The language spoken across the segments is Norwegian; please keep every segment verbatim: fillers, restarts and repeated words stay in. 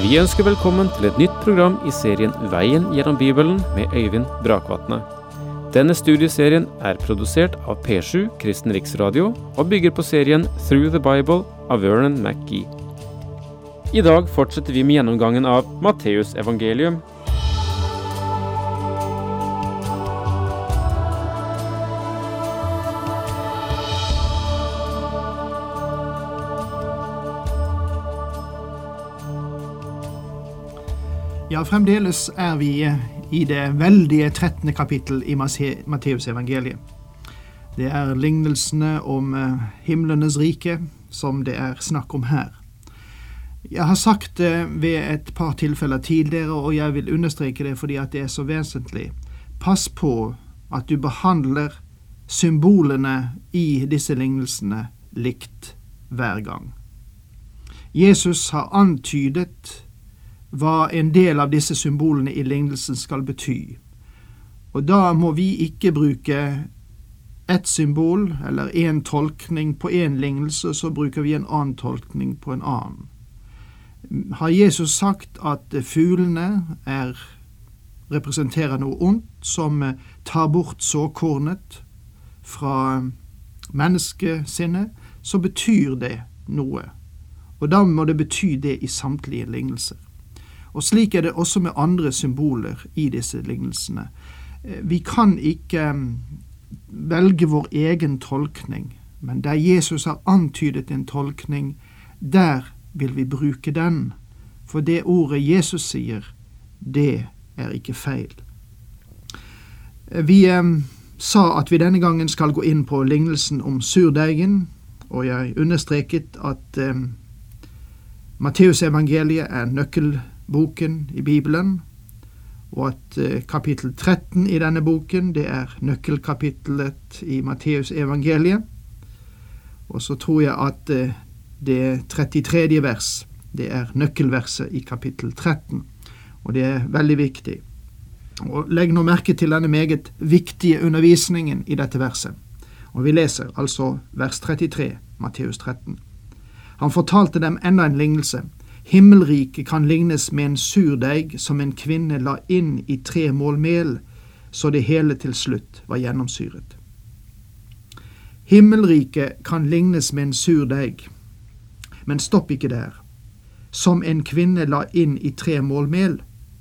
Vi ønsker velkommen til et nytt program i serien Veien gjennom Bibelen med Øyvind Brakvatne. Denne studieserien er produsert av P sju Kristen Riksradio og bygger på serien Through the Bible av Vernon McGee. I dag fortsetter vi med gjennomgangen av Matteus evangelium. Ja, fremdeles er vi i det veldige trettende kapittel i Matteus evangeliet. Det er lignelsene om himlenes rike som det er snakk om her. Jeg har sagt det ved et par tilfeller tidligere, og jeg vil understreke det fordi at det er så vesentlig. Pass på at du behandler symbolene i disse lignelsene likt hver gang. Jesus har antydet hva en del av disse symbolene i lignelsen skal bety. Og da må vi ikke bruke ett symbol eller en tolkning på en lignelse, så bruker vi en annen tolkning på en annen. Har Jesus sagt at fuglene er, representerer noe ondt som tar bort såkornet fra menneskesinnet, så betyr det noe. Og da må det bety det i samtlige lignelser. Og slik er det også med andre symboler i disse lignelsene. Vi kan ikke velge vår egen tolkning, men der Jesus har antydet en tolkning, der vil vi bruke den. For det ordet Jesus sier, det er ikke feil. Vi eh, sa at vi denne gangen skal gå inn på lignelsen om surdeigen, og jeg understreket at eh, Matteus evangeliet er nøkkel boken i Bibelen, og at eh, kapittel tretten i denne boken, det er nøkkelkapittelet i Matteus evangeliet. Og så tror jeg at eh, det trettietredje vers, det er nøkkelverset i kapittel tretten, og det er veldig viktig. Og legg nå merke til denne meget viktige undervisningen i dette verset. Og vi leser altså vers trettitre, Matteus tretten. Han fortalte dem enda en lignelse. Himmelriket kan lignes med en surdeig som en kvinne la inn i tre mål mel, så det hele til slutt var gjennomsyret. Himmelriket kan lignes med en surdeig, men stopp ikke der. Som en kvinne la inn i tre mål mel.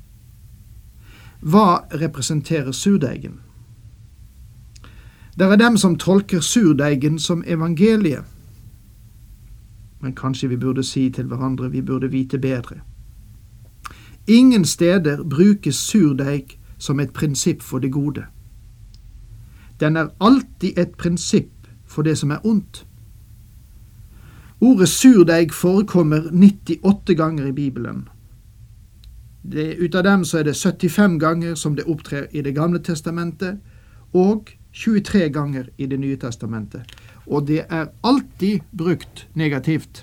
Hva representerer surdeigen? Det er dem som tolker surdeigen som evangeliet. Men kanskje vi burde si til hverandre, vi burde vite bedre. Ingen steder brukes surdeig som et prinsipp for det gode. Den er alltid et prinsipp for det som er ondt. Ordet surdeig forekommer nittiåtte ganger i Bibelen. Det, ut av dem så er det syttifem ganger som det opptrer i det gamle testamentet, og tjuetre ganger i det nye testamentet. Og det er alltid brukt negativt.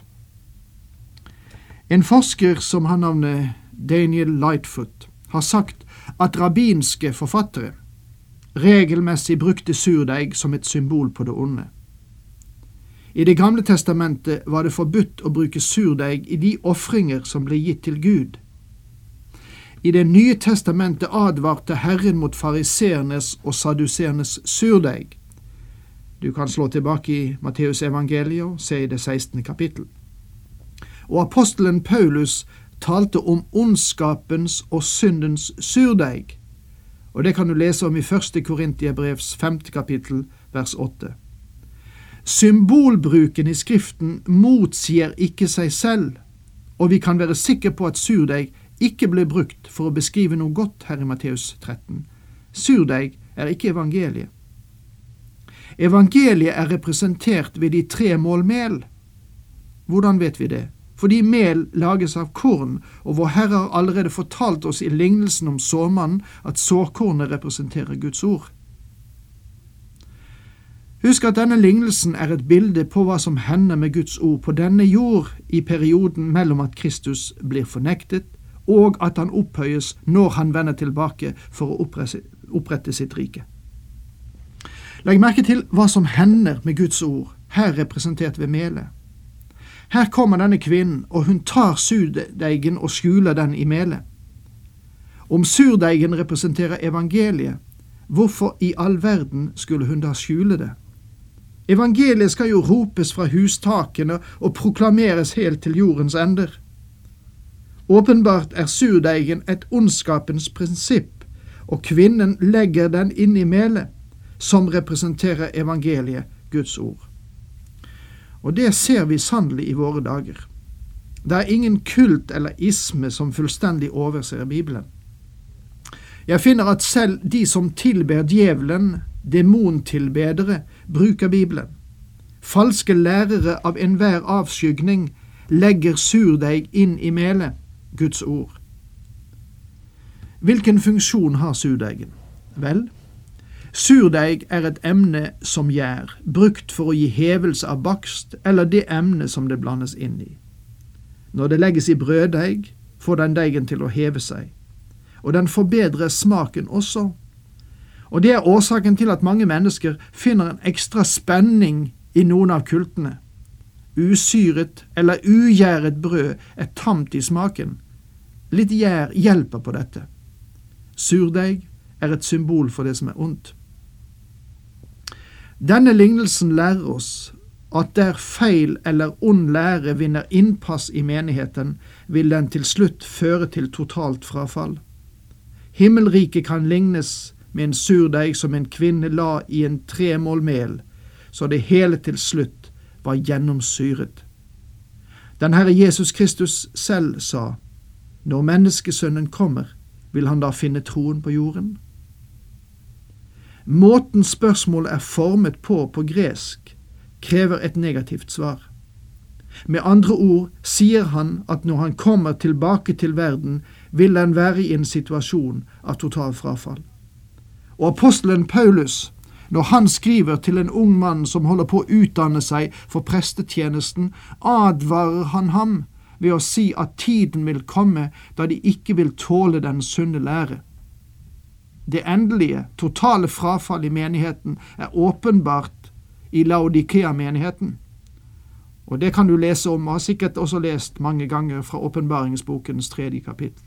En forsker som har navnet Daniel Lightfoot har sagt at rabbinske forfattere regelmessig brukte surdeig som et symbol på det onde. I det gamle testamentet var det forbudt å bruke surdeig i de offringer som ble gitt til Gud. I det nye testamentet advarte Herren mot fariseernes og saduseernes surdeig. Du kan slå tilbake i Matteus evangeliet og se i det sekstende kapittel. Og apostelen Paulus talte om ondskapens og syndens surdeig, og det kan du lese om i første Korintiabrevs femte kapittel, vers åtte. Symbolbruken i Skriften motsier ikke seg selv, og vi kan være sikre på at surdeig ikke ble brukt for å beskrive noe godt her i Matteus tretten. Surdeig er ikke evangeliet. Evangeliet er representert ved de tre mål mel. Hvordan vet vi det? Fordi mel lages av korn, og vår Herre har allerede fortalt oss i lignelsen om såmannen at såkornet representerer Guds ord. Husk at denne lignelsen er et bilde på hva som hender med Guds ord på denne jord i perioden mellom at Kristus blir fornektet og at han opphøyes når han vender tilbake for å opprette, opprette sitt rike. Legg merke til hva som hender med Guds ord, her representert ved melet. Her kommer denne kvinnen, og hun tar surdeigen og skjuler den i melet. Om surdeigen representerer evangeliet, hvorfor i all verden skulle hun da skjule det? Evangeliet skal jo ropes fra hustakene og proklameres helt til jordens ender. Åpenbart er surdeigen et ondskapens prinsipp, og kvinnen legger den inn i melet, som representerer evangeliet, Guds ord. Og det ser vi sannelig i våre dager. Det er ingen kult eller isme som fullstendig overser Bibelen. Jeg finner at selv de som tilber djevelen, demontilbedere, bruker Bibelen. Falske lærere av enhver avskygning legger surdeig inn i melet, Guds ord. Hvilken funksjon har surdeigen? Vel, surdeig er et emne som gjær, brukt for å gi hevelse av bakst, eller det emne som det blandes inn i. Når det legges i brøddeig, får den deigen til å heve seg, og den forbedrer smaken også. Og det er årsaken til at mange mennesker finner en ekstra spenning i noen av kultene. Usyret eller ugjæret brød er tamt i smaken. Litt gjær hjelper på dette. Surdeig er et symbol for det som er ondt. Denne lignelsen lærer oss at der feil eller ond lære vinner innpass i menigheten, vil den til slutt føre til totalt frafall. Himmelriket kan lignes med en surdeig som en kvinne la i en tremål mel, så det hele til slutt var gjennomsyret. Den Herre Jesus Kristus selv sa, når menneskesønnen kommer, vil han da finne troen på jorden? Måten spørsmålet er formet på på gresk, krever et negativt svar. Med andre ord sier han at når han kommer tilbake til verden, vil den være i en situasjon av total frafall. Og apostelen Paulus, når han skriver til en ung mann som holder på å utdanne seg for prestetjenesten, advarer han ham ved å si at tiden vil komme da de ikke vil tåle den sunne lære. Det endelige, totale frafall i menigheten er åpenbart i Laodikea-menigheten. Og det kan du lese om, og har sikkert også lest mange ganger fra åpenbaringsbokens tredje kapittel.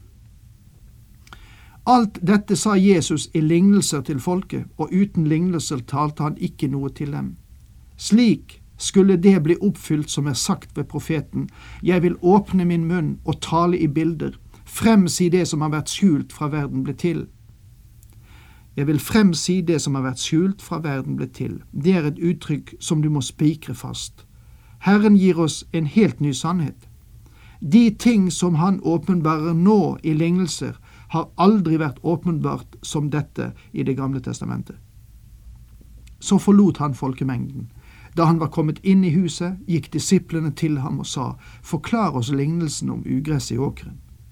Alt dette sa Jesus i lignelser til folket, og uten lignelser talte han ikke noe til dem. Slik skulle det bli oppfylt som er sagt ved profeten, jeg vil åpne min munn og tale i bilder, fremsi det som har vært skjult fra verden ble til. Jeg vil fremsi det som har vært skjult fra verden ble til. Det er et uttrykk som du må spikre fast. Herren gir oss en helt ny sannhet. De ting som han åpenbarer nå i lignelser, har aldri vært åpenbart som dette i Det gamle testamentet. Så forlot han folkemengden. Da han var kommet inn i huset, gikk disiplene til ham og sa, forklar oss lignelsen om ugresset i åkeren.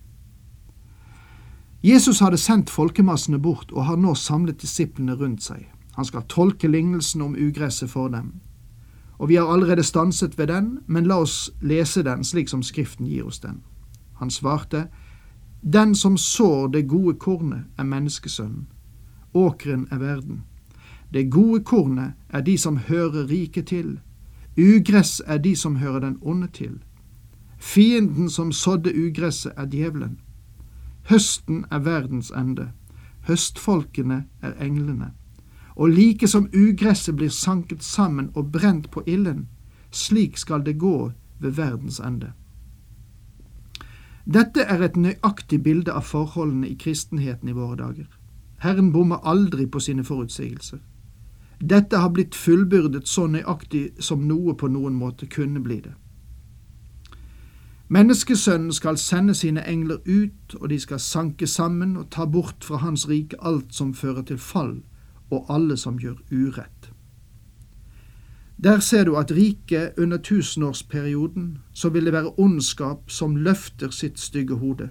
Jesus hadde sendt folkemassene bort og har nå samlet disiplene rundt seg. Han skal tolke lignelsen om ugresset for dem. Og vi har allerede stanset ved den, men la oss lese den slik som Skriften gir oss den. Han svarte, den som sår det gode kornet er menneskesønnen. Åkeren er verden. Det gode kornet er de som hører riket til. Ugress er de som hører den onde til. Fienden som sådde ugresset er djevelen. Høsten er verdens ende. Høstfolkene er englene. Og like som ugresset blir sanket sammen og brent på ilden, slik skal det gå ved verdens ende. Dette er et nøyaktig bilde av forholdene i kristenheten i våre dager. Herren bommer aldri på sine forutsigelser. Dette har blitt fullbyrdet så nøyaktig som noe på noen måte kunne bli det. Menneskesønnen skal sende sine engler ut, og de skal sanke sammen og ta bort fra hans rike alt som fører til fall, og alle som gjør urett. Der ser du at riket under tusenårsperioden, så vil det være ondskap som løfter sitt stygge hode.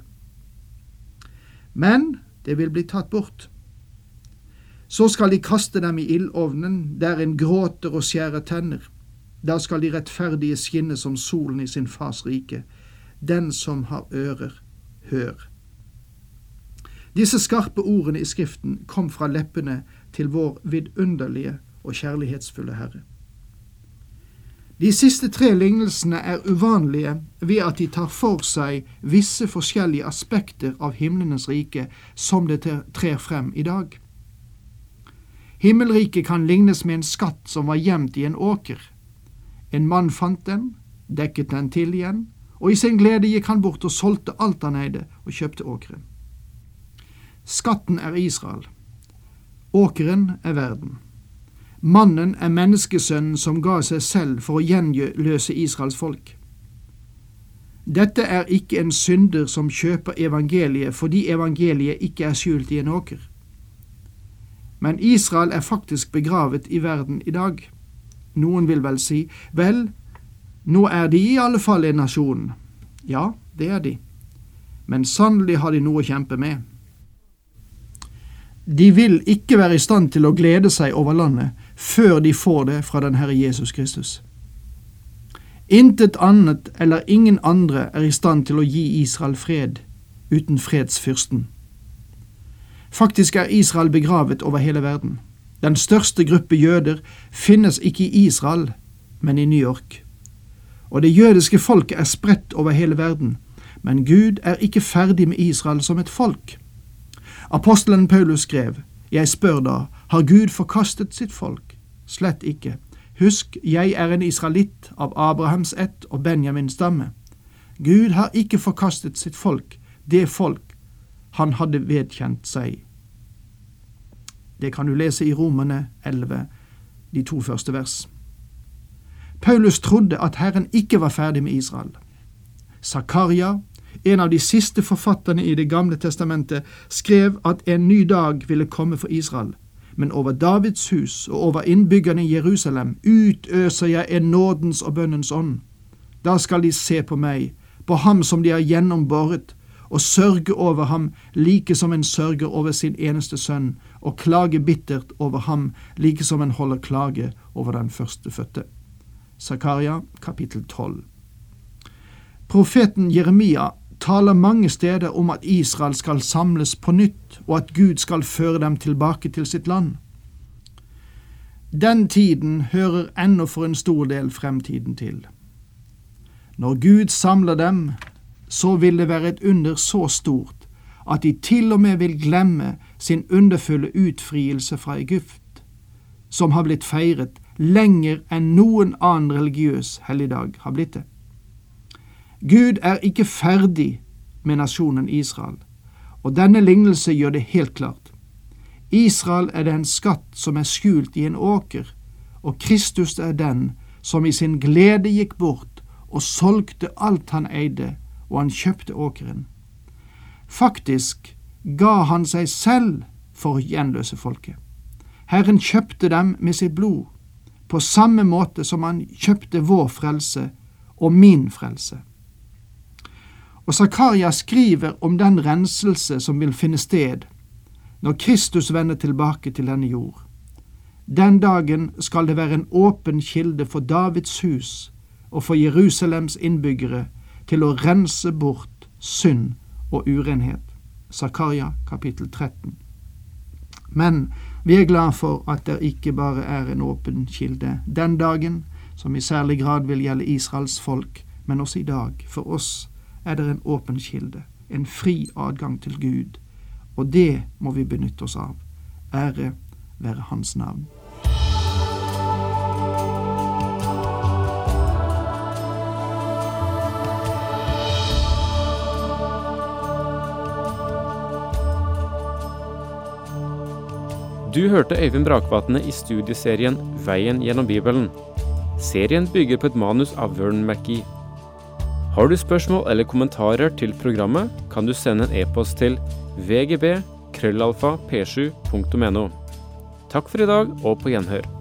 Men det vil bli tatt bort. Så skal de kaste dem i ildovnen, der en gråter og skjærer tenner. Da skal de rettferdige skinne som solen i sin fars rike. Den som har ører, hør. Disse skarpe ordene i Skriften kom fra leppene til vår vidunderlige og kjærlighetsfulle Herre. De siste tre lignelsene er uvanlige ved at de tar for seg visse forskjellige aspekter av himlenes rike som det trer frem i dag. Himmelriket kan lignes med en skatt som var gjemt i en åker. En mann fant den, dekket den til igjen, og i sin glede gikk han bort og solgte alt han eide og kjøpte åkeren. Skatten er Israel. Åkeren er verden. Mannen er menneskesønnen som ga seg selv for å gjenløse Israels folk. Dette er ikke en synder som kjøper evangeliet fordi evangeliet ikke er skjult i en åker. Men Israel er faktisk begravet i verden i dag. Noen vil vel si, vel, nå er de i alle fall en nasjon. Ja, det er de. Men sannelig har de noe å kjempe med. De vil ikke være i stand til å glede seg over landet før de får det fra den Herre Jesus Kristus. Intet annet eller ingen andre er i stand til å gi Israel fred uten fredsfyrsten. Faktisk er Israel begravet over hele verden. Den største gruppe jøder finnes ikke i Israel, men i New York. Og det jødiske folket er spredt over hele verden, men Gud er ikke ferdig med Israel som et folk. Apostelen Paulus skrev, «Jeg spør da, har Gud forkastet sitt folk? Slett ikke. Husk, jeg er en israelitt av Abrahams ett og Benjamins stamme. Gud har ikke forkastet sitt folk, det folk han hadde vedkjent seg.» Det kan du lese i Romerne elleve, de to første vers. Paulus trodde at Herren ikke var ferdig med Israel. Zakaria, en av de siste forfatterne i Det gamle testamentet, skrev at en ny dag ville komme for Israel, men over Davids hus og over innbyggerne i Jerusalem utøser jeg en nådens og bønnens ånd. Da skal de se på meg, på ham som de har gjennombåret, og sørge over ham like som en sørger over sin eneste sønn, og klage bittert over ham like som en holder klage over den førstefødte. Zakaria kapittel tolv. Profeten Jeremia taler mange steder om at Israel skal samles på nytt, og at Gud skal føre dem tilbake til sitt land. Den tiden hører ennå for en stor del fremtiden til. Når Gud samler dem, så vil det være et under så stort at de til og med vil glemme sin underfulle utfrielse fra Egypt, som har blitt feiret lenger enn noen annen religiøs helligdag har blitt det. Gud er ikke ferdig med nasjonen Israel, og denne lignelse gjør det helt klart. Israel er den skatt som er skjult i en åker, og Kristus er den som i sin glede gikk bort og solgte alt han eide, og han kjøpte åkeren. Faktisk ga han seg selv for å gjenløse folket. Herren kjøpte dem med sitt blod, på samme måte som han kjøpte vår frelse og min frelse. Og Zakaria skriver om den renselse som vil finne sted når Kristus vender tilbake til denne jord. Den dagen skal det være en åpen kilde for Davids hus og for Jerusalems innbyggere til å rense bort synd og urenhet. Zakaria kapittel tretten. Men vi er glad for at det ikke bare er en åpen kilde den dagen, som i særlig grad vil gjelde Israels folk, men også i dag. For oss er det en åpen kilde, en fri adgang til Gud, og det må vi benytte oss av. Ære være hans navn. Du hørte Øyvind Brakvatne i studieserien Veien gjennom Bibelen. Serien bygger på et manus av Vern McGee. Har du spørsmål eller kommentarer til programmet, kan du sende en e-post til v g b krøllalfa p sju punktum n o. Takk for i dag, og på gjenhør.